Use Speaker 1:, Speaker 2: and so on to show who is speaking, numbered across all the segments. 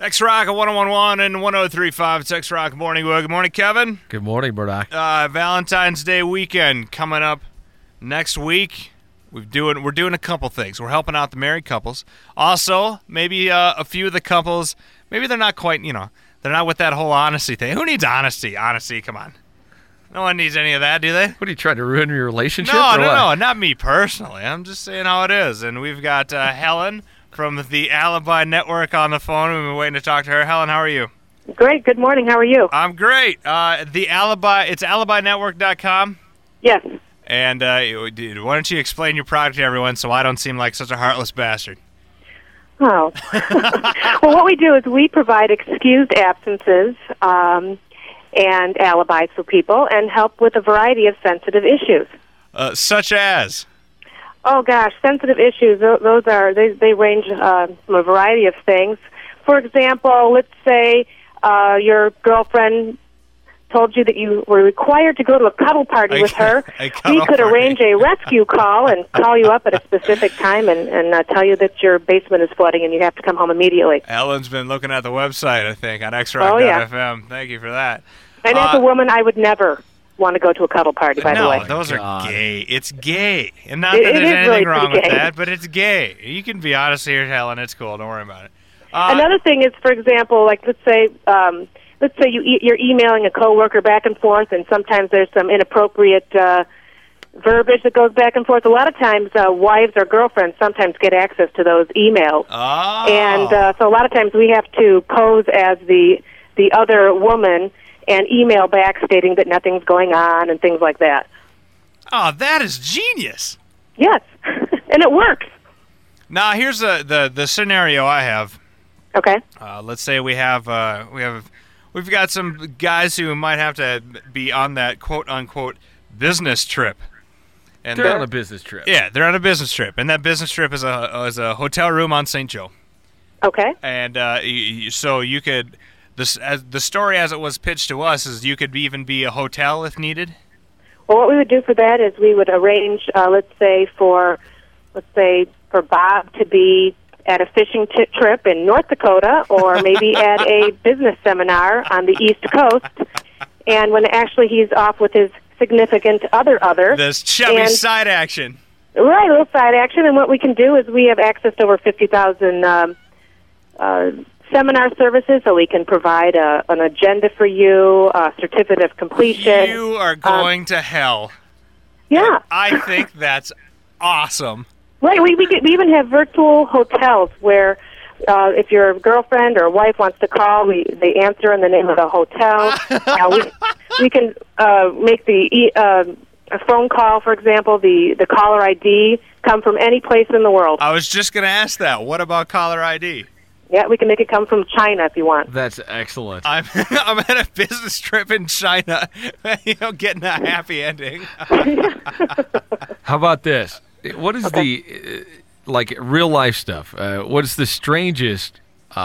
Speaker 1: X-Rock at 101.1 and 103.5. It's X-Rock Morning Wood. Good morning, Kevin.
Speaker 2: Good morning, Murdoch.
Speaker 1: Valentine's Day weekend coming up next week. We're doing a couple things. We're helping out the married couples. Also, maybe a few of the couples, maybe they're not quite, they're not with that whole honesty thing. Who needs honesty? Honesty, come on. No one needs any of that, do they?
Speaker 2: What, are you trying to ruin your relationship?
Speaker 1: No, not me personally. I'm just saying how it is. And we've got Helen from the Alibi Network on the phone. We've been waiting to talk to her. Helen, how are you?
Speaker 3: Great. Good morning. How are you?
Speaker 1: I'm great. The Alibi, it's alibinetwork.com.
Speaker 3: Yes.
Speaker 1: And why don't you explain your product to everyone so I don't seem like such a heartless bastard?
Speaker 3: Oh. Well, what we do is we provide excused absences and alibis for people and help with a variety of sensitive issues.
Speaker 1: Such as?
Speaker 3: Oh, gosh, sensitive issues, those are, they range from a variety of things. For example, let's say your girlfriend told you that you were required to go to a cuddle party with her. We could arrange a rescue call and call you up at a specific time and tell you that your basement is flooding and you have to come home immediately.
Speaker 1: Ellen's been looking at the website, I think, on xrock.fm.
Speaker 3: Oh, yeah.
Speaker 1: Thank you for that.
Speaker 3: And as a woman, I would never want to go to a cuddle party, by the way.
Speaker 1: No, those are gay. It's gay. And not that there's anything really wrong with that, but it's gay. You can be honest here, Helen. It's cool. Don't worry about it.
Speaker 3: Another thing is, for example, like let's say you're emailing a coworker back and forth, and sometimes there's some inappropriate verbiage that goes back and forth. A lot of times, wives or girlfriends sometimes get access to those emails.
Speaker 1: Oh.
Speaker 3: And so a lot of times we have to pose as the other woman and email back stating that nothing's going on and things like that.
Speaker 1: Oh, that is genius.
Speaker 3: Yes, and it works.
Speaker 1: Now, here's the scenario I have.
Speaker 3: Okay.
Speaker 1: Let's say we've got some guys who might have to be on that quote unquote business trip. And
Speaker 2: they're on a business trip.
Speaker 1: Yeah, they're on a business trip, and that business trip is a hotel room on St. Joe.
Speaker 3: Okay.
Speaker 1: And so you could. The story as it was pitched to us is you could even be a hotel if needed?
Speaker 3: Well, what we would do for that is we would arrange, let's say for Bob to be at a fishing trip in North Dakota or maybe at a business seminar on the East Coast. And when actually he's off with his significant other.
Speaker 1: This chubby side action.
Speaker 3: Right, a little side action. And what we can do is we have access to over 50,000 seminar services, so we can provide an agenda for you, a certificate of completion.
Speaker 1: You are going to hell.
Speaker 3: Yeah.
Speaker 1: I think that's awesome.
Speaker 3: Right. We even have virtual hotels where if your girlfriend or wife wants to call, they answer in the name of the hotel. We can make a phone call, for example, the caller ID come from any place in the world.
Speaker 1: I was just going to ask that. What about caller ID?
Speaker 3: Yeah, we can make it come from China if you want.
Speaker 2: That's excellent.
Speaker 1: I'm at a business trip in China, getting a happy ending.
Speaker 2: How about this? What is the real life stuff? What is the strangest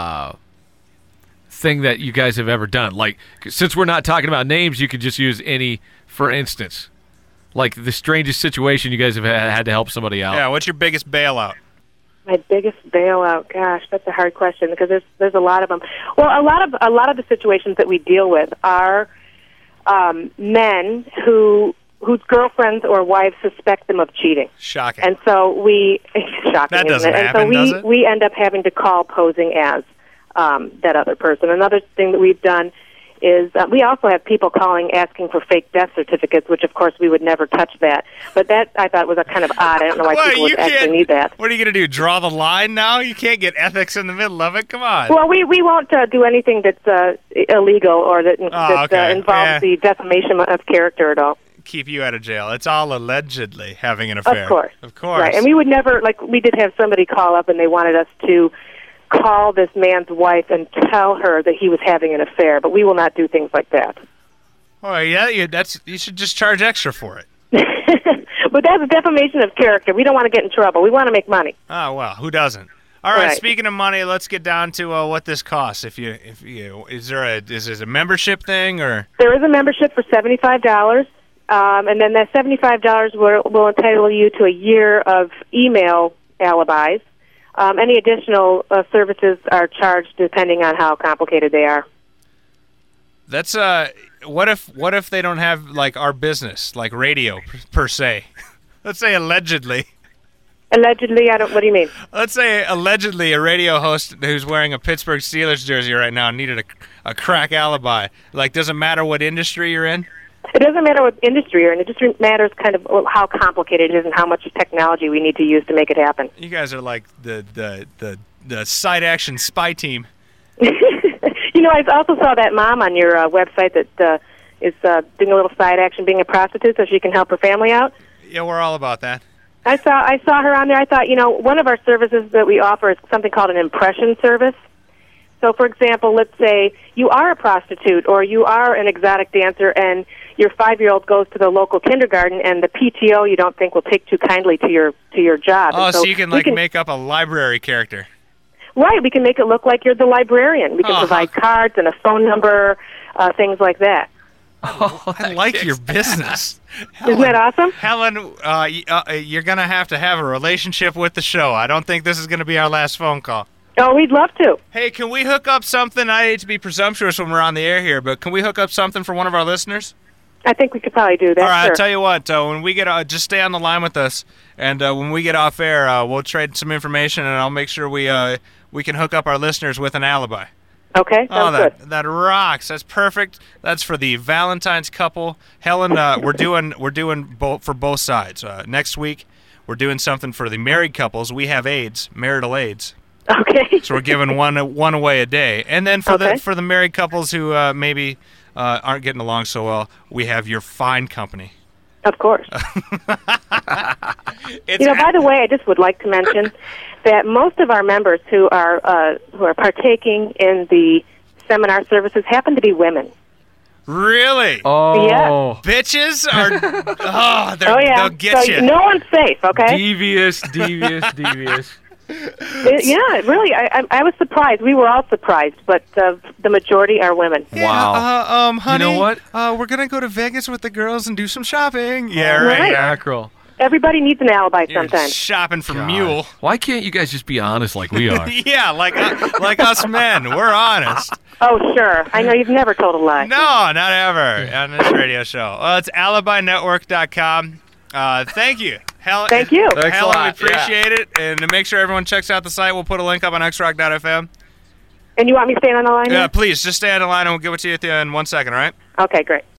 Speaker 2: thing that you guys have ever done? Like, since we're not talking about names, you could just use any, for instance, like the strangest situation you guys have had to help somebody out.
Speaker 1: Yeah, what's your biggest bailout?
Speaker 3: My biggest bailout, gosh, that's a hard question because there's a lot of them. Well, a lot of the situations that we deal with are men whose girlfriends or wives suspect them of cheating.
Speaker 1: Shocking.
Speaker 3: And so shocking.
Speaker 1: That doesn't happen,
Speaker 3: and so
Speaker 1: does it?
Speaker 3: we end up having to call posing as that other person. Another thing that we've done is we also have people calling asking for fake death certificates, which of course we would never touch that. But that I thought was a kind of odd. I don't know why people would actually need that.
Speaker 1: What are you going to do? Draw the line now? You can't get ethics in the middle of it. Come on.
Speaker 3: Well, we won't do anything that's illegal or that involves the defamation of character at all.
Speaker 1: Keep you out of jail. It's all allegedly having an affair.
Speaker 3: Of course. Right. And we would never, we did have somebody call up and they wanted us to call this man's wife and tell her that he was having an affair, but we will not do things like that.
Speaker 1: Oh, yeah, you should just charge extra for it.
Speaker 3: But that's a defamation of character. We don't want to get in trouble. We want to make money.
Speaker 1: Oh, well, who doesn't? All right, speaking of money, let's get down to what this costs. Is there a membership thing or?
Speaker 3: There is a membership for $75. And then that $75 will entitle you to a year of email alibis. Any additional services are charged depending on how complicated they are.
Speaker 1: That's what if they don't have like our business, like radio per se? Let's say allegedly.
Speaker 3: Allegedly, what do you mean?
Speaker 1: Let's say allegedly a radio host who's wearing a Pittsburgh Steelers jersey right now needed a crack alibi. Like, doesn't matter what industry you're in?
Speaker 3: It doesn't matter what industry you're in. It just matters kind of how complicated it is and how much technology we need to use to make it happen.
Speaker 1: You guys are like the side action spy team.
Speaker 3: You know, I also saw that mom on your website that is doing a little side action, being a prostitute, so she can help her family out.
Speaker 1: Yeah, we're all about that.
Speaker 3: I saw her on there. I thought, you know, one of our services that we offer is something called an impression service. So, for example, let's say you are a prostitute or you are an exotic dancer and your 5-year-old goes to the local kindergarten and the PTO you don't think will take too kindly to your job.
Speaker 1: Oh,
Speaker 3: and
Speaker 1: so you can make up a library character.
Speaker 3: Right, we can make it look like you're the librarian. We can provide cards and a phone number, things like that.
Speaker 1: Oh, I like your business.
Speaker 3: Isn't that awesome?
Speaker 1: Helen, you're going to have a relationship with the show. I don't think this is going to be our last phone call.
Speaker 3: Oh, we'd love to.
Speaker 1: Hey, can we hook up something? I hate to be presumptuous when we're on the air here, but can we hook up something for one of our listeners?
Speaker 3: I think we could probably do that.
Speaker 1: All right,
Speaker 3: sure.
Speaker 1: I'll tell you what. When we get just stay on the line with us, and when we get off air, we'll trade some information, and I'll make sure we can hook up our listeners with an alibi.
Speaker 3: Okay, sounds good.
Speaker 1: That rocks. That's perfect. That's for the Valentine's couple. Helen, we're doing both for both sides. Next week, we're doing something for the married couples. We have AIDS, marital AIDS.
Speaker 3: Okay.
Speaker 1: So we're giving one away a day, and then for the married couples who maybe aren't getting along so well, we have your fine company.
Speaker 3: Of course. By the way, I just would like to mention that most of our members who are partaking in the seminar services happen to be women.
Speaker 1: Really?
Speaker 2: Oh.
Speaker 3: Yeah.
Speaker 1: Bitches are.
Speaker 3: Yeah.
Speaker 1: They'll get
Speaker 3: so
Speaker 1: you.
Speaker 3: No one's safe. Okay.
Speaker 2: Devious.
Speaker 3: Yeah, really. I was surprised. We were all surprised, but the majority are women.
Speaker 2: Wow.
Speaker 1: Honey,
Speaker 2: You know what?
Speaker 1: We're gonna go to Vegas with the girls and do some shopping. Yeah, right.
Speaker 2: Mackerel.
Speaker 3: Everybody needs an alibi
Speaker 1: You're
Speaker 3: sometimes.
Speaker 1: shopping for Mule.
Speaker 2: Why can't you guys just be honest like we are?
Speaker 1: Yeah, like us men. We're honest.
Speaker 3: Oh, sure. I know you've never told a lie.
Speaker 1: No, not ever on this radio show. Well, it's alibinetwork.com. Thank you. Helen,
Speaker 3: Thank you.
Speaker 2: Thanks
Speaker 1: Helen,
Speaker 2: a lot.
Speaker 1: we appreciate it. And to make sure everyone checks out the site, we'll put a link up on xrock.fm.
Speaker 3: And you want me staying on the line?
Speaker 1: Yeah,
Speaker 3: here?
Speaker 1: please, just stay on the line and we'll give it to you in 1 second, all right?
Speaker 3: Okay, great.